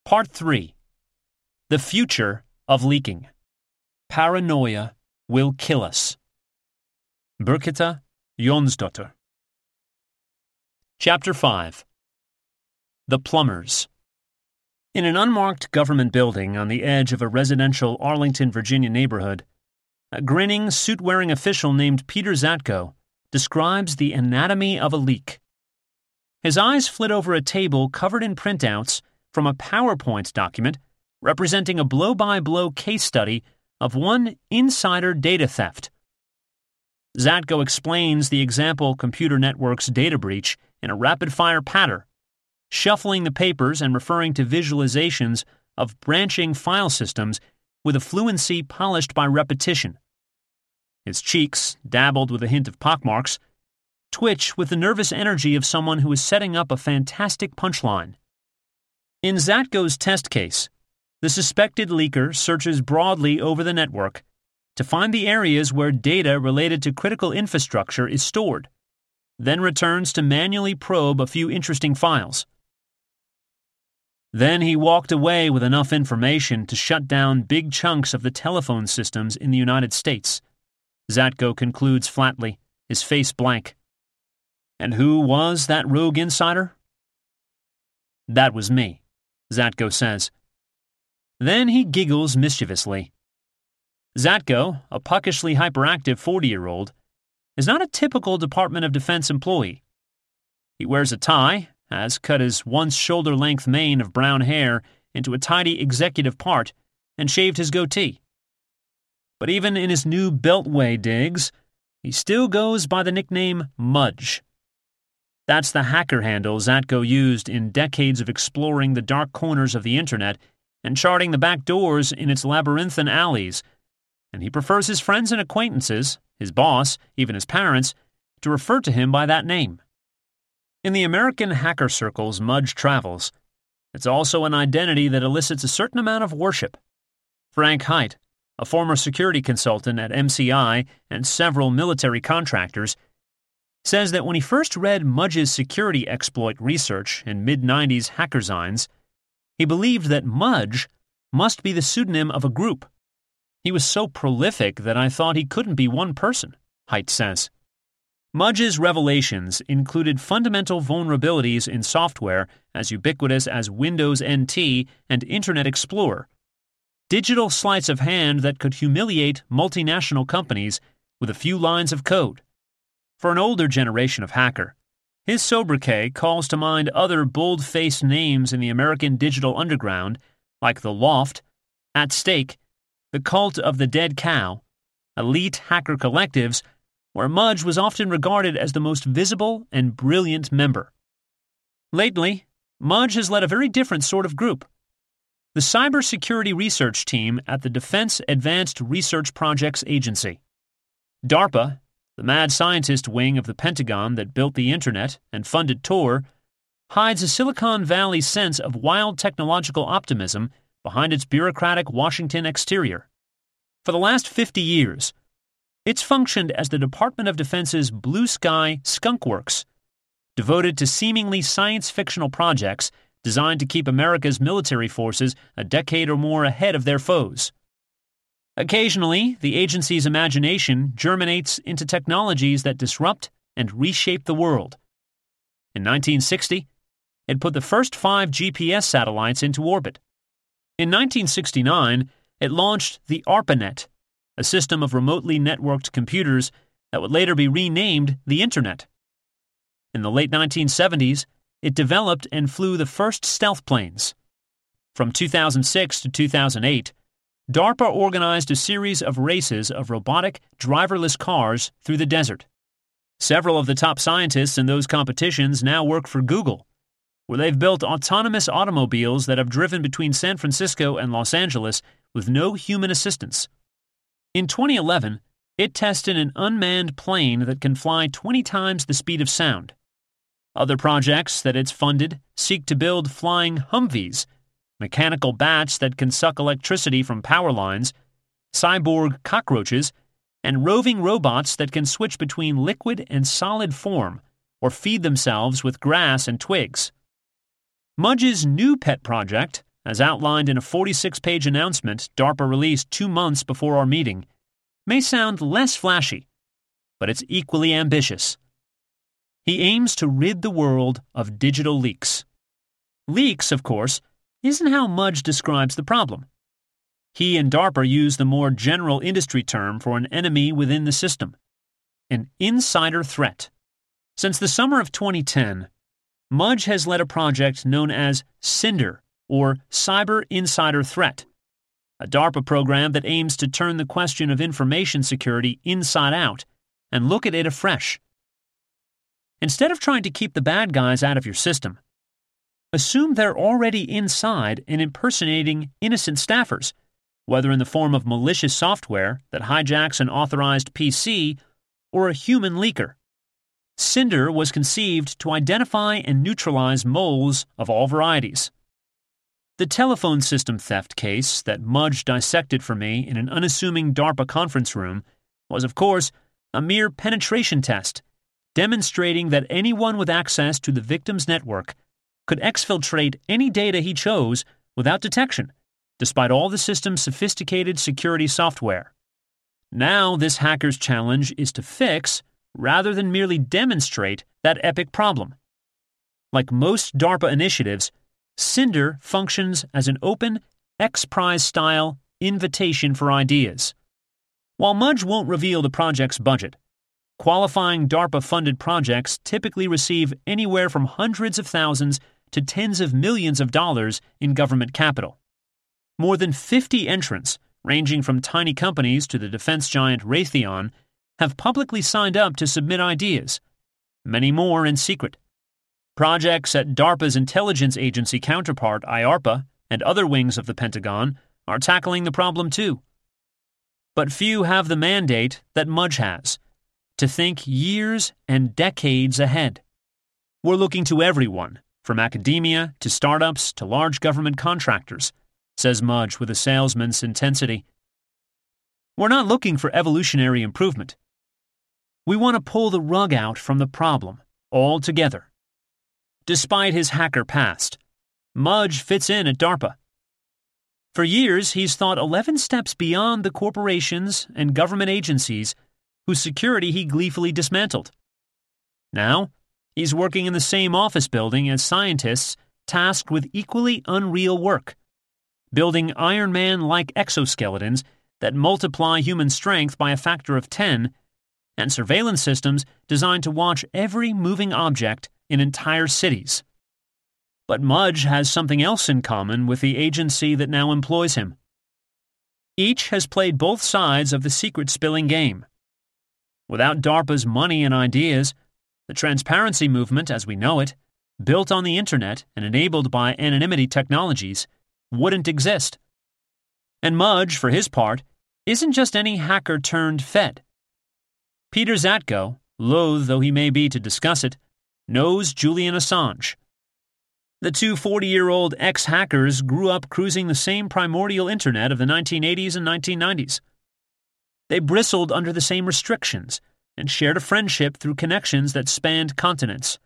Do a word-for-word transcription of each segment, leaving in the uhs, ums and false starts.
Part three. The Future of Leaking. Paranoia Will Kill Us. Birgitta Jonsdottir. Chapter five. The Plumbers. In an unmarked government building on the edge of a residential Arlington, Virginia neighborhood, a grinning, suit-wearing official named Peter Zatko describes the anatomy of a leak. His eyes flit over a table covered in printouts from a PowerPoint document representing a blow-by-blow case study of one insider data theft. Zatko explains the example computer network's data breach in a rapid-fire patter, shuffling the papers and referring to visualizations of branching file systems with a fluency polished by repetition. His cheeks, dabbled with a hint of pockmarks, twitch with the nervous energy of someone who is setting up a fantastic punchline. In Zatko's test case, the suspected leaker searches broadly over the network to find the areas where data related to critical infrastructure is stored, then returns to manually probe a few interesting files. Then he walked away with enough information to shut down big chunks of the telephone systems in the United States. Zatko concludes flatly, his face blank. And who was that rogue insider? That was me, Zatko says. Then he giggles mischievously. Zatko, a puckishly hyperactive forty-year-old, is not a typical Department of Defense employee. He wears a tie, has cut his once shoulder-length mane of brown hair into a tidy executive part, and shaved his goatee. But even in his new Beltway digs, he still goes by the nickname Mudge. That's the hacker handle Zatko used in decades of exploring the dark corners of the internet and charting the back doors in its labyrinthine alleys, and he prefers his friends and acquaintances, his boss, even his parents, to refer to him by that name. In the American hacker circles Mudge travels, it's also an identity that elicits a certain amount of worship. Frank Haidt, a former security consultant at M C I and several military contractors, says that when he first read Mudge's security exploit research in mid nineties Hackerzines, he believed that Mudge must be the pseudonym of a group. He was so prolific that I thought he couldn't be one person, Haidt says. Mudge's revelations included fundamental vulnerabilities in software as ubiquitous as Windows N T and Internet Explorer, digital sleights of hand that could humiliate multinational companies with a few lines of code. For an older generation of hacker, his sobriquet calls to mind other bold-faced names in the American digital underground, like The Loft, At Stake, The Cult of the Dead Cow, elite hacker collectives, where Mudge was often regarded as the most visible and brilliant member. Lately, Mudge has led a very different sort of group. The Cybersecurity Research Team at the Defense Advanced Research Projects Agency. DARPA, the mad scientist wing of the Pentagon that built the Internet and funded Tor, hides a Silicon Valley sense of wild technological optimism behind its bureaucratic Washington exterior. For the last fifty years, it's functioned as the Department of Defense's blue sky skunkworks, devoted to seemingly science-fictional projects designed to keep America's military forces a decade or more ahead of their foes. Occasionally, the agency's imagination germinates into technologies that disrupt and reshape the world. In nineteen sixty, it put the first five G P S satellites into orbit. In nineteen sixty-nine, it launched the ARPANET, a system of remotely networked computers that would later be renamed the Internet. In the late nineteen seventies, it developed and flew the first stealth planes. From two thousand six to two thousand eight, DARPA organized a series of races of robotic, driverless cars through the desert. Several of the top scientists in those competitions now work for Google, where they've built autonomous automobiles that have driven between San Francisco and Los Angeles with no human assistance. In twenty eleven, it tested an unmanned plane that can fly twenty times the speed of sound. Other projects that it's funded seek to build flying Humvees, mechanical bats that can suck electricity from power lines, cyborg cockroaches, and roving robots that can switch between liquid and solid form or feed themselves with grass and twigs. Mudge's new pet project, as outlined in a forty-six page announcement DARPA released two months before our meeting, may sound less flashy, but it's equally ambitious. He aims to rid the world of digital leaks. Leaks, of course, isn't how Mudge describes the problem. He and DARPA use the more general industry term for an enemy within the system, an insider threat. Since the summer of twenty ten, Mudge has led a project known as Cinder, or Cyber Insider Threat, a DARPA program that aims to turn the question of information security inside out and look at it afresh. Instead of trying to keep the bad guys out of your system, assume they're already inside and impersonating innocent staffers, whether in the form of malicious software that hijacks an authorized P C or a human leaker. Cinder was conceived to identify and neutralize moles of all varieties. The telephone system theft case that Mudge dissected for me in an unassuming DARPA conference room was, of course, a mere penetration test, demonstrating that anyone with access to the victim's network could exfiltrate any data he chose without detection, despite all the system's sophisticated security software. Now this hacker's challenge is to fix, rather than merely demonstrate, that epic problem. Like most DARPA initiatives, Cinder functions as an open, X-Prize-style invitation for ideas. While Mudge won't reveal the project's budget, qualifying DARPA-funded projects typically receive anywhere from hundreds of thousands to tens of millions of dollars in government capital. More than fifty entrants, ranging from tiny companies to the defense giant Raytheon, have publicly signed up to submit ideas, many more in secret. Projects at DARPA's intelligence agency counterpart, I A R P A, and other wings of the Pentagon are tackling the problem too. But few have the mandate that Mudge has, to think years and decades ahead. We're looking to everyone, from academia to startups to large government contractors, says Mudge with a salesman's intensity. We're not looking for evolutionary improvement. We want to pull the rug out from the problem altogether. Despite his hacker past, Mudge fits in at DARPA. For years, he's thought eleven steps beyond the corporations and government agencies whose security he gleefully dismantled. Now, he's working in the same office building as scientists tasked with equally unreal work, building Iron Man-like exoskeletons that multiply human strength by a factor of ten, and surveillance systems designed to watch every moving object in entire cities. But Mudge has something else in common with the agency that now employs him. Each has played both sides of the secret-spilling game. Without DARPA's money and ideas, the transparency movement as we know it, built on the internet and enabled by anonymity technologies, wouldn't exist. And Mudge, for his part, isn't just any hacker turned Fed. Peter Zatko, loath though he may be to discuss it, knows Julian Assange. The two forty-year-old ex-hackers grew up cruising the same primordial internet of the nineteen eighties and nineteen nineties. They bristled under the same restrictions and shared a friendship through connections that spanned continents.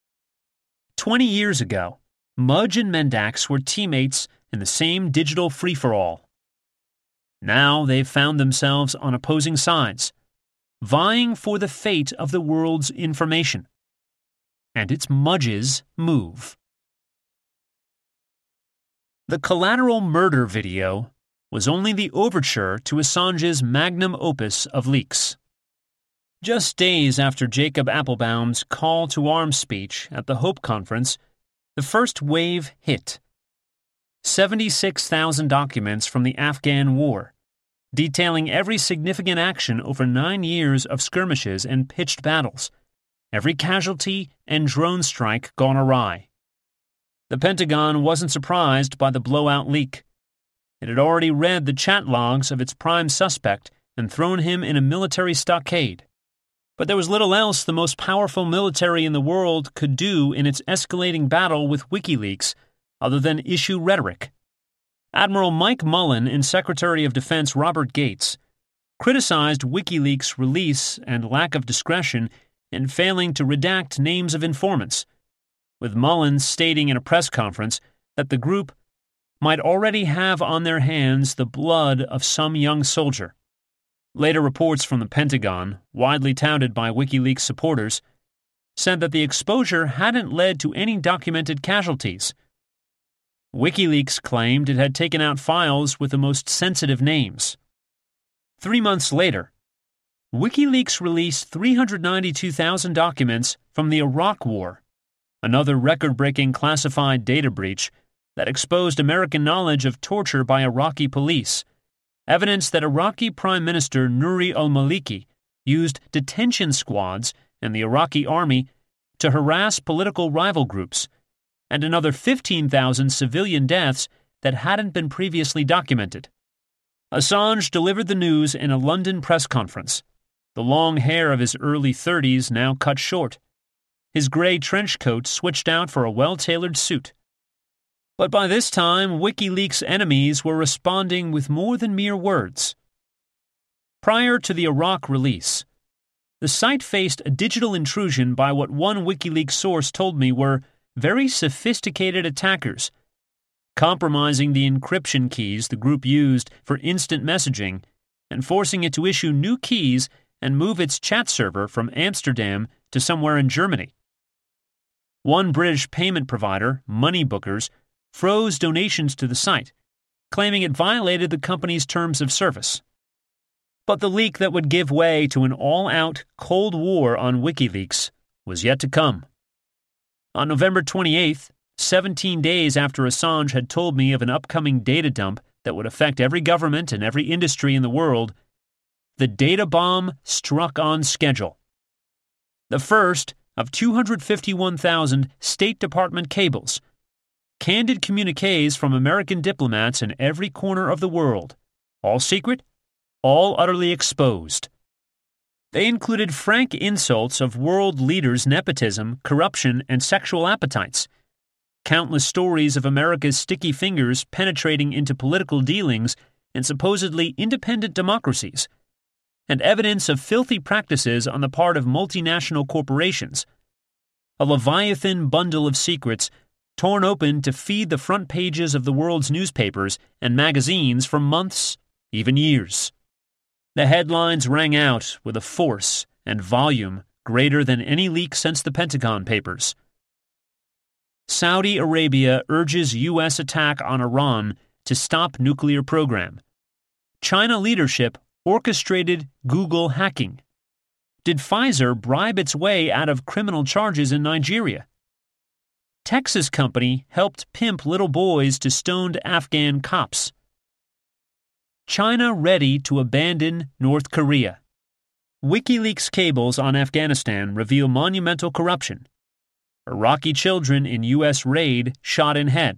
Twenty years ago, Mudge and Mendax were teammates in the same digital free-for-all. Now they've found themselves on opposing sides, vying for the fate of the world's information. And it's Mudge's move. The Collateral Murder video was only the overture to Assange's magnum opus of leaks. Just days after Jacob Appelbaum's call to arms speech at the Hope Conference, the first wave hit. seventy-six thousand documents from the Afghan War, detailing every significant action over nine years of skirmishes and pitched battles, every casualty and drone strike gone awry. The Pentagon wasn't surprised by the blowout leak. It had already read the chat logs of its prime suspect and thrown him in a military stockade. But there was little else the most powerful military in the world could do in its escalating battle with WikiLeaks other than issue rhetoric. Admiral Mike Mullen and Secretary of Defense Robert Gates criticized WikiLeaks' release and lack of discretion in failing to redact names of informants, with Mullen stating in a press conference that the group might already have on their hands the blood of some young soldier. Later reports from the Pentagon, widely touted by WikiLeaks supporters, said that the exposure hadn't led to any documented casualties. WikiLeaks claimed it had taken out files with the most sensitive names. Three months later, WikiLeaks released three hundred ninety-two thousand documents from the Iraq War, another record-breaking classified data breach that exposed American knowledge of torture by Iraqi police, evidence that Iraqi Prime Minister Nouri al-Maliki used detention squads and the Iraqi army to harass political rival groups, and another fifteen thousand civilian deaths that hadn't been previously documented. Assange delivered the news in a London press conference, the long hair of his early thirties now cut short, his gray trench coat switched out for a well-tailored suit. But by this time, WikiLeaks' enemies were responding with more than mere words. Prior to the Iraq release, the site faced a digital intrusion by what one WikiLeaks source told me were very sophisticated attackers, compromising the encryption keys the group used for instant messaging and forcing it to issue new keys and move its chat server from Amsterdam to somewhere in Germany. One British payment provider, Moneybookers, froze donations to the site, claiming it violated the company's terms of service. But the leak that would give way to an all-out Cold War on WikiLeaks was yet to come. On November twenty-eighth, seventeen days after Assange had told me of an upcoming data dump that would affect every government and every industry in the world, the data bomb struck on schedule. The first of two hundred fifty-one thousand State Department cables, candid communiques from American diplomats in every corner of the world, all secret, all utterly exposed. They included frank insults of world leaders' nepotism, corruption, and sexual appetites, countless stories of America's sticky fingers penetrating into political dealings in supposedly independent democracies, and evidence of filthy practices on the part of multinational corporations, a leviathan bundle of secrets torn open to feed the front pages of the world's newspapers and magazines for months, even years. The headlines rang out with a force and volume greater than any leak since the Pentagon Papers. Saudi Arabia urges U S attack on Iran to stop nuclear program. China leadership orchestrated Google hacking. Did Pfizer bribe its way out of criminal charges in Nigeria? Texas company helped pimp little boys to stoned Afghan cops. China ready to abandon North Korea. WikiLeaks cables on Afghanistan reveal monumental corruption. Iraqi children in U S raid shot in head.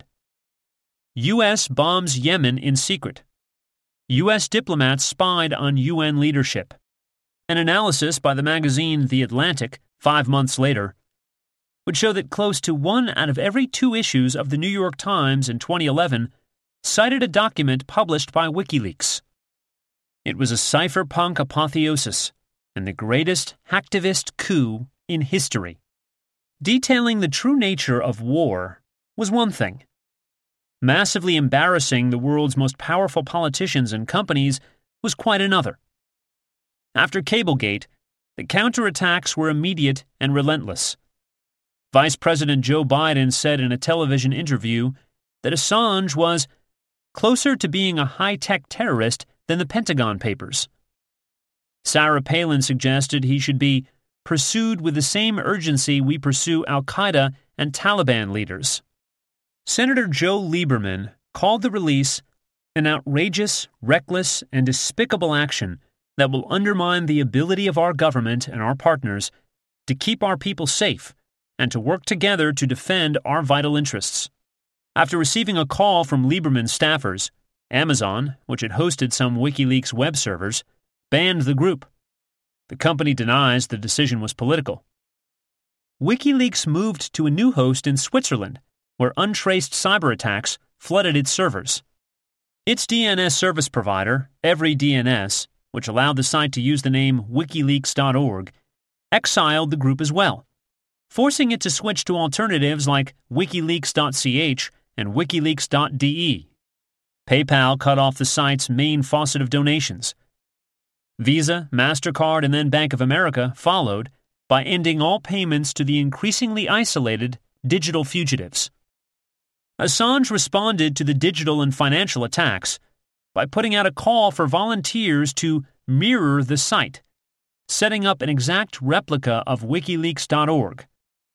U S bombs Yemen in secret. U S diplomats spied on U N leadership. An analysis by the magazine The Atlantic, five months later, would show that close to one out of every two issues of the New York Times in twenty eleven cited a document published by WikiLeaks. It was a cypherpunk apotheosis and the greatest hacktivist coup in history. Detailing the true nature of war was one thing. Massively embarrassing the world's most powerful politicians and companies was quite another. After Cablegate, the counterattacks were immediate and relentless. Vice President Joe Biden said in a television interview that Assange was closer to being a high-tech terrorist than the Pentagon Papers. Sarah Palin suggested he should be pursued with the same urgency we pursue al-Qaeda and Taliban leaders. Senator Joe Lieberman called the release an outrageous, reckless, and despicable action that will undermine the ability of our government and our partners to keep our people safe and to work together to defend our vital interests. After receiving a call from Lieberman's staffers, Amazon, which had hosted some WikiLeaks web servers, banned the group. The company denies the decision was political. WikiLeaks moved to a new host in Switzerland, where untraced cyber attacks flooded its servers. Its D N S service provider, EveryDNS, which allowed the site to use the name wikileaks dot org, exiled the group as well, forcing it to switch to alternatives like wikileaks dot c h and wikileaks dot d e, PayPal cut off the site's main faucet of donations. Visa, MasterCard, and then Bank of America followed by ending all payments to the increasingly isolated digital fugitives. Assange responded to the digital and financial attacks by putting out a call for volunteers to mirror the site, setting up an exact replica of WikiLeaks dot org.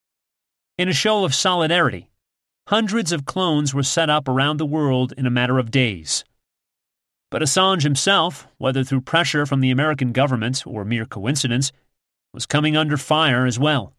In a show of solidarity, hundreds of clones were set up around the world in a matter of days. But Assange himself, whether through pressure from the American government or mere coincidence, was coming under fire as well.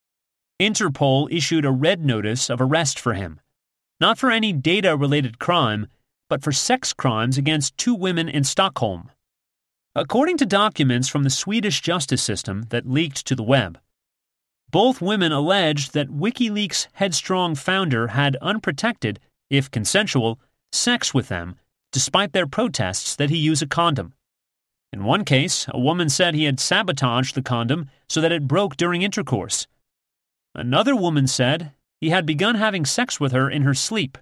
Interpol issued a red notice of arrest for him, not for any data-related crime, but for sex crimes against two women in Stockholm. According to documents from the Swedish justice system that leaked to the web, both women alleged that WikiLeaks' headstrong founder had unprotected, if consensual, sex with them, despite their protests that he use a condom. In one case, a woman said he had sabotaged the condom so that it broke during intercourse. Another woman said he had begun having sex with her in her sleep.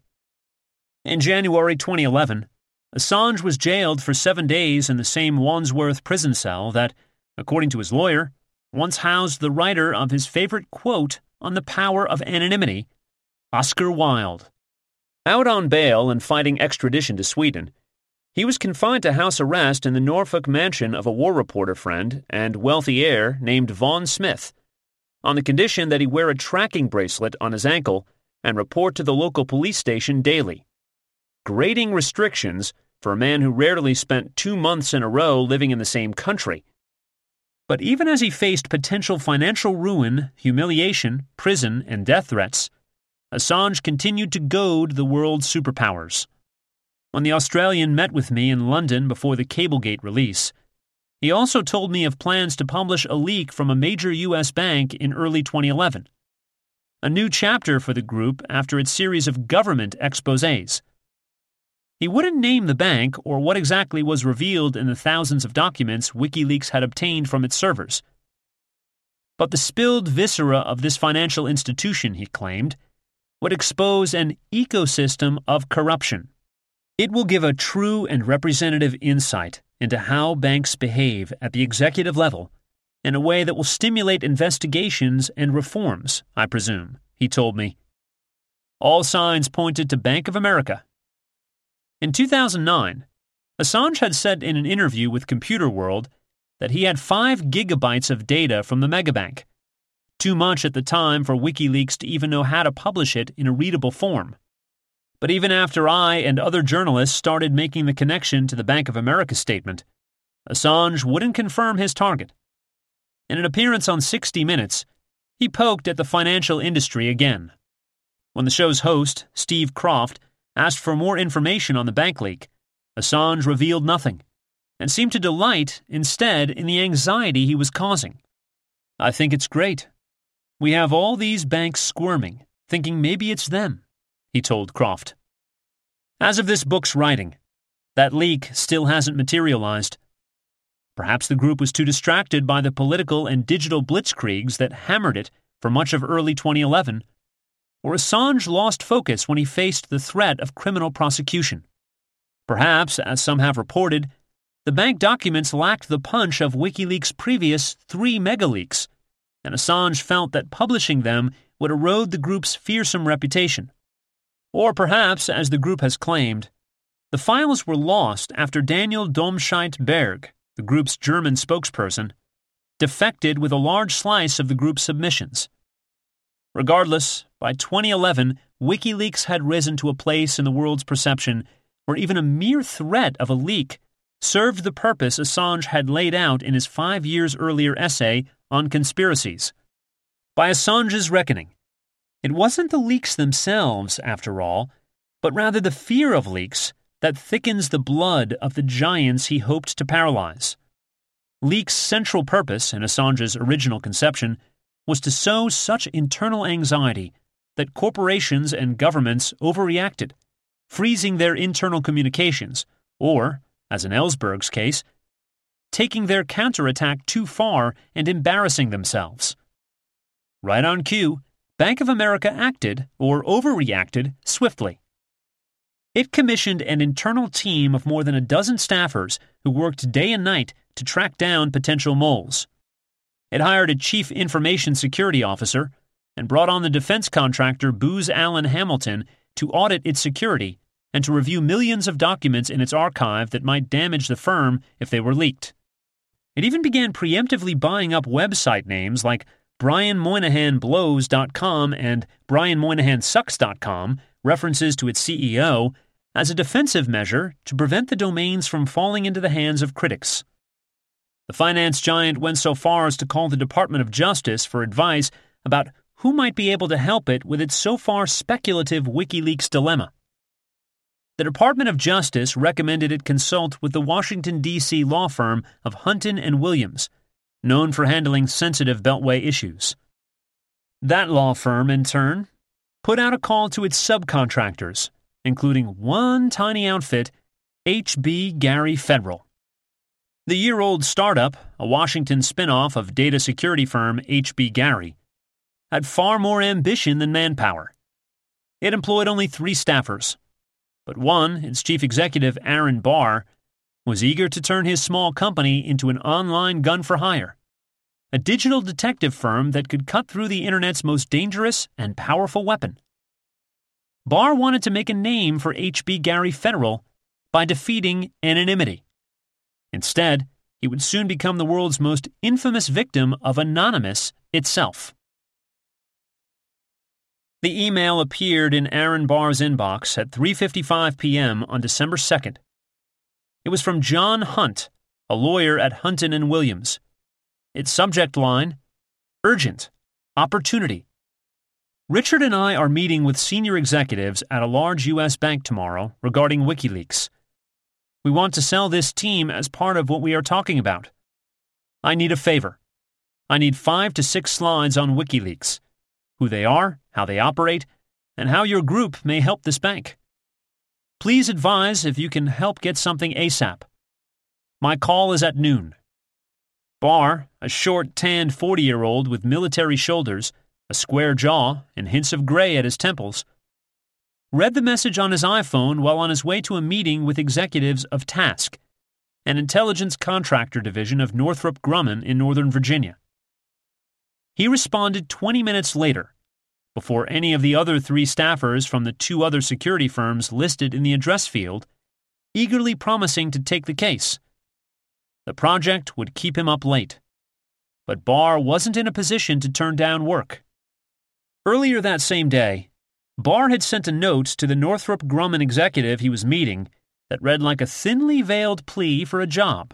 In January twenty eleven, Assange was jailed for seven days in the same Wandsworth prison cell that, according to his lawyer, once housed the writer of his favorite quote on the power of anonymity, Oscar Wilde. Out on bail and fighting extradition to Sweden, he was confined to house arrest in the Norfolk mansion of a war reporter friend and wealthy heir named Vaughn Smith, on the condition that he wear a tracking bracelet on his ankle and report to the local police station daily. Grating restrictions for a man who rarely spent two months in a row living in the same country. But even as he faced potential financial ruin, humiliation, prison, and death threats, Assange continued to goad the world's superpowers. When the Australian met with me in London before the Cablegate release, he also told me of plans to publish a leak from a major U S bank in early twenty eleven, a new chapter for the group after its series of government exposés. He wouldn't name the bank or what exactly was revealed in the thousands of documents WikiLeaks had obtained from its servers. But the spilled viscera of this financial institution, he claimed, would expose an ecosystem of corruption. It will give a true and representative insight into how banks behave at the executive level in a way that will stimulate investigations and reforms, I presume, he told me. All signs pointed to Bank of America. In two thousand nine, Assange had said in an interview with Computer World that he had five gigabytes of data from the megabank, too much at the time for WikiLeaks to even know how to publish it in a readable form. But even after I and other journalists started making the connection to the Bank of America statement, Assange wouldn't confirm his target. In an appearance on sixty minutes, he poked at the financial industry again. When the show's host, Steve Croft, asked for more information on the bank leak, Assange revealed nothing, and seemed to delight instead in the anxiety he was causing. I think it's great. We have all these banks squirming, thinking maybe it's them, he told Croft. As of this book's writing, that leak still hasn't materialized. Perhaps the group was too distracted by the political and digital blitzkriegs that hammered it for much of early twenty eleven, or Assange lost focus when he faced the threat of criminal prosecution. Perhaps, as some have reported, the bank documents lacked the punch of WikiLeaks' previous three megaleaks, and Assange felt that publishing them would erode the group's fearsome reputation. Or perhaps, as the group has claimed, the files were lost after Daniel Domscheit-Berg, the group's German spokesperson, defected with a large slice of the group's submissions. Regardless, by twenty eleven, WikiLeaks had risen to a place in the world's perception where even a mere threat of a leak served the purpose Assange had laid out in his five years earlier essay on conspiracies. By Assange's reckoning, it wasn't the leaks themselves, after all, but rather the fear of leaks that thickens the blood of the giants he hoped to paralyze. Leaks' central purpose, in Assange's original conception, was to sow such internal anxiety that corporations and governments overreacted, freezing their internal communications, or, as in Ellsberg's case, taking their counterattack too far and embarrassing themselves. Right on cue, Bank of America acted, or overreacted, swiftly. It commissioned an internal team of more than a dozen staffers who worked day and night to track down potential moles. It hired a chief information security officer and brought on the defense contractor Booz Allen Hamilton to audit its security and to review millions of documents in its archive that might damage the firm if they were leaked. It even began preemptively buying up website names like Brian Moynihan Blows dot com and Brian Moynihan Sucks dot com, references to its C E O, as a defensive measure to prevent the domains from falling into the hands of critics. The finance giant went so far as to call the Department of Justice for advice about who might be able to help it with its so far speculative WikiLeaks dilemma. The Department of Justice recommended it consult with the Washington, D C law firm of Hunton and Williams, known for handling sensitive Beltway issues. That law firm, in turn, put out a call to its subcontractors, including one tiny outfit, H B Gary Federal. The year-old startup, a Washington spin-off of data security firm H B Gary, had far more ambition than manpower. It employed only three staffers, but one, its chief executive Aaron Barr, was eager to turn his small company into an online gun-for-hire, a digital detective firm that could cut through the Internet's most dangerous and powerful weapon. Barr wanted to make a name for H B Gary Federal by defeating anonymity. Instead, he would soon become the world's most infamous victim of Anonymous itself. The email appeared in Aaron Barr's inbox at three fifty-five p.m. on December second. It was from John Hunt, a lawyer at Hunton and Williams. Its subject line, Urgent, Opportunity. Richard and I are meeting with senior executives at a large U S bank tomorrow regarding WikiLeaks. We want to sell this team as part of what we are talking about. I need a favor. I need five to six slides on WikiLeaks, who they are, how they operate, and how your group may help this bank. Please advise if you can help get something ASAP. My call is at noon. Barr, a short, tanned forty-year-old with military shoulders, a square jaw, and hints of gray at his temples, read the message on his iPhone while on his way to a meeting with executives of Task, an intelligence contractor division of Northrop Grumman in Northern Virginia. He responded twenty minutes later, before any of the other three staffers from the two other security firms listed in the address field, eagerly promising to take the case. The project would keep him up late, but Barr wasn't in a position to turn down work. Earlier that same day, Barr had sent a note to the Northrop Grumman executive he was meeting that read like a thinly veiled plea for a job.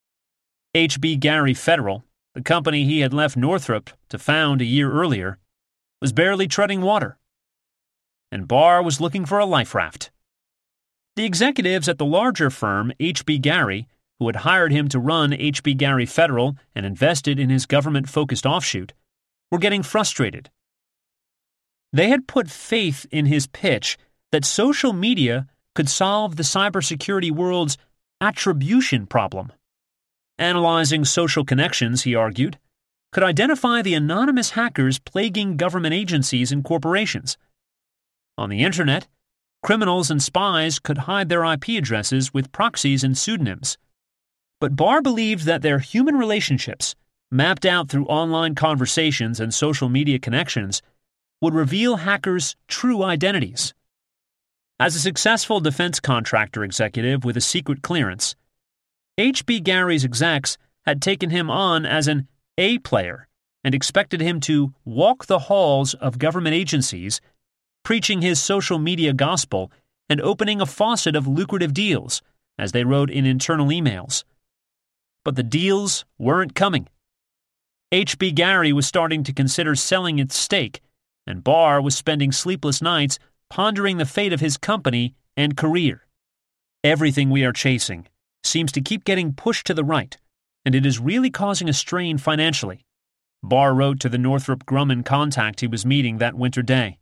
H B Gary Federal, the company he had left Northrop to found a year earlier, was barely treading water, and Barr was looking for a life raft. The executives at the larger firm, H B Gary, who had hired him to run H B Gary Federal and invested in his government-focused offshoot, were getting frustrated. They had put faith in his pitch that social media could solve the cybersecurity world's attribution problem. Analyzing social connections, he argued, could identify the anonymous hackers plaguing government agencies and corporations. On the Internet, criminals and spies could hide their I P addresses with proxies and pseudonyms. But Barr believed that their human relationships, mapped out through online conversations and social media connections, would reveal hackers' true identities. As a successful defense contractor executive with a secret clearance, H B Gary's execs had taken him on as an A player and expected him to walk the halls of government agencies, preaching his social media gospel and opening a faucet of lucrative deals, as they wrote in internal emails. But the deals weren't coming. H B Gary was starting to consider selling its stake, and Barr was spending sleepless nights pondering the fate of his company and career. Everything we are chasing seems to keep getting pushed to the right, and it is really causing a strain financially, Barr wrote to the Northrop Grumman contact he was meeting that winter day.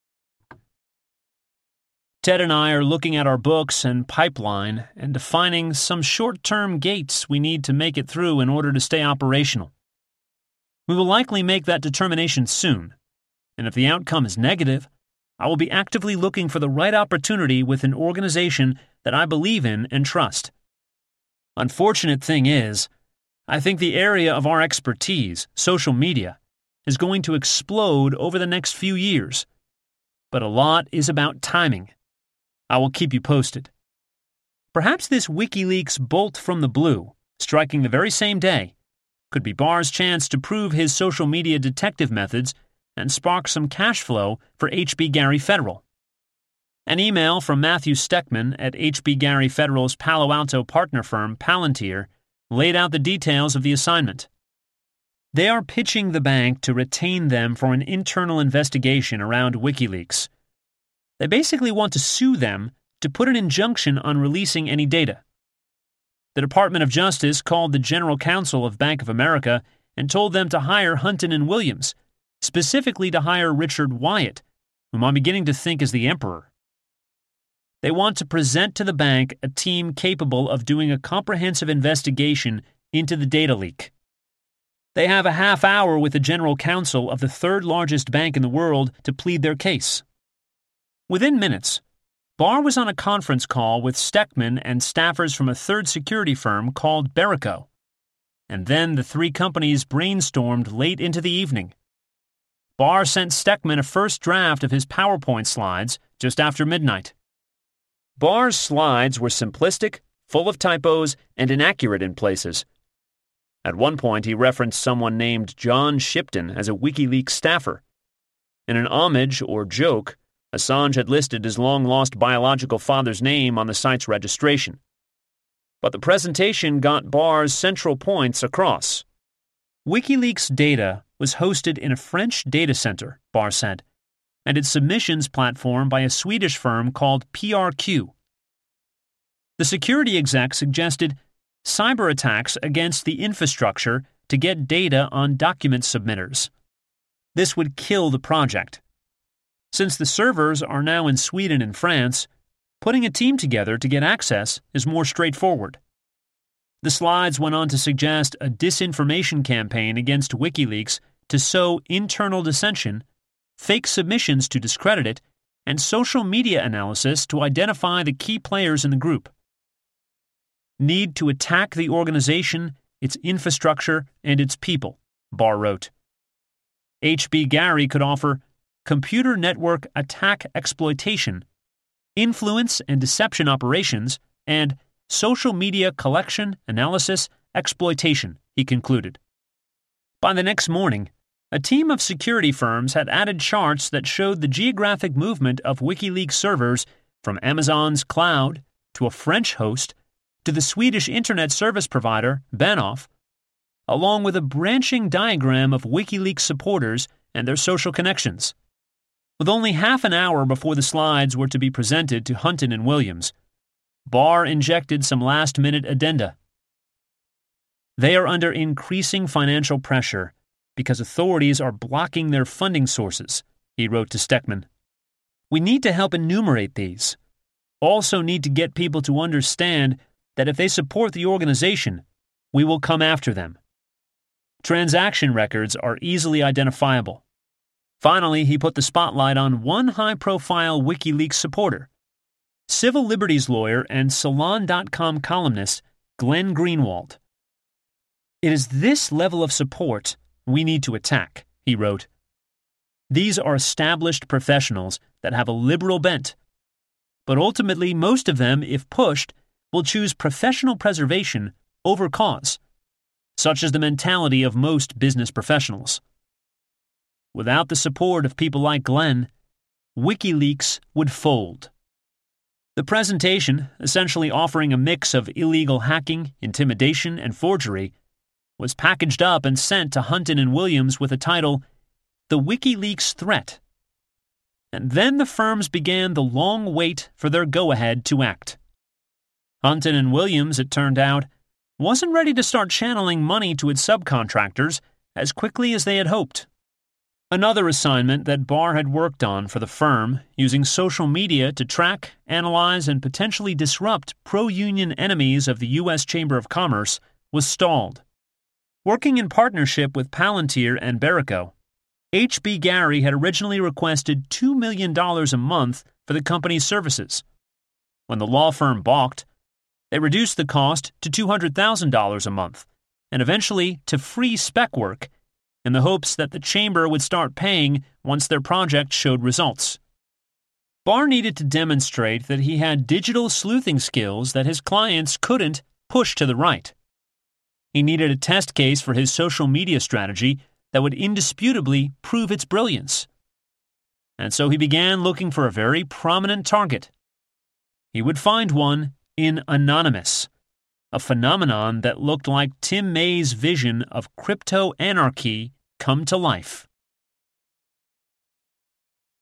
Ted and I are looking at our books and pipeline and defining some short-term gates we need to make it through in order to stay operational. We will likely make that determination soon, and if the outcome is negative, I will be actively looking for the right opportunity with an organization that I believe in and trust. Unfortunate thing is, I think the area of our expertise, social media, is going to explode over the next few years. But a lot is about timing. I will keep you posted. Perhaps this WikiLeaks bolt from the blue, striking the very same day, could be Barr's chance to prove his social media detective methods and spark some cash flow for H B. Gary Federal. An email from Matthew Steckman at H B. Gary Federal's Palo Alto partner firm Palantir laid out the details of the assignment. They are pitching the bank to retain them for an internal investigation around WikiLeaks. They basically want to sue them to put an injunction on releasing any data. The Department of Justice called the General Counsel of Bank of America and told them to hire Hunton and Williams, specifically to hire Richard Wyatt, whom I'm beginning to think is the emperor. They want to present to the bank a team capable of doing a comprehensive investigation into the data leak. They have a half hour with the General Counsel of the third largest bank in the world to plead their case. Within minutes, Barr was on a conference call with Steckman and staffers from a third security firm called Berico. And then the three companies brainstormed late into the evening. Barr sent Steckman a first draft of his PowerPoint slides just after midnight. Barr's slides were simplistic, full of typos, and inaccurate in places. At one point, he referenced someone named John Shipton as a WikiLeaks staffer. In an homage or joke, Assange had listed his long-lost biological father's name on the site's registration. But the presentation got Barr's central points across. WikiLeaks data was hosted in a French data center, Barr said, and its submissions platform by a Swedish firm called P R Q. The security exec suggested cyber attacks against the infrastructure to get data on document submitters. This would kill the project. Since the servers are now in Sweden and France, putting a team together to get access is more straightforward. The slides went on to suggest a disinformation campaign against WikiLeaks to sow internal dissension, fake submissions to discredit it, and social media analysis to identify the key players in the group. Need to attack the organization, its infrastructure, and its people, Barr wrote. H B. Gary could offer computer network attack exploitation, influence and deception operations, and social media collection, analysis, exploitation, he concluded. By the next morning, a team of security firms had added charts that showed the geographic movement of WikiLeaks servers from Amazon's cloud to a French host to the Swedish internet service provider, Bahnhof, along with a branching diagram of WikiLeaks supporters and their social connections. With only half an hour before the slides were to be presented to Hunton and Williams, Barr injected some last-minute addenda. They are under increasing financial pressure because authorities are blocking their funding sources, he wrote to Steckman. We need to help enumerate these. Also need to get people to understand that if they support the organization, we will come after them. Transaction records are easily identifiable. Finally, he put the spotlight on one high-profile WikiLeaks supporter, civil liberties lawyer and Salon dot com columnist Glenn Greenwald. It is this level of support we need to attack, he wrote. These are established professionals that have a liberal bent, but ultimately most of them, if pushed, will choose professional preservation over cause. Such is the mentality of most business professionals. Without the support of people like Glenn, WikiLeaks would fold. The presentation, essentially offering a mix of illegal hacking, intimidation, and forgery, was packaged up and sent to Hunton and Williams with the title, The WikiLeaks Threat. And then the firms began the long wait for their go-ahead to act. Hunton and Williams, it turned out, wasn't ready to start channeling money to its subcontractors as quickly as they had hoped. Another assignment that Barr had worked on for the firm, using social media to track, analyze, and potentially disrupt pro-union enemies of the U S Chamber of Commerce, was stalled. Working in partnership with Palantir and Berico, H B. Gary had originally requested two million dollars a month for the company's services. When the law firm balked, they reduced the cost to two hundred thousand dollars a month, and eventually to free spec work, in the hopes that the chamber would start paying once their project showed results. Barr needed to demonstrate that he had digital sleuthing skills that his clients couldn't push to the right. He needed a test case for his social media strategy that would indisputably prove its brilliance. And so he began looking for a very prominent target. He would find one in Anonymous, a phenomenon that looked like Tim May's vision of crypto anarchy come to life.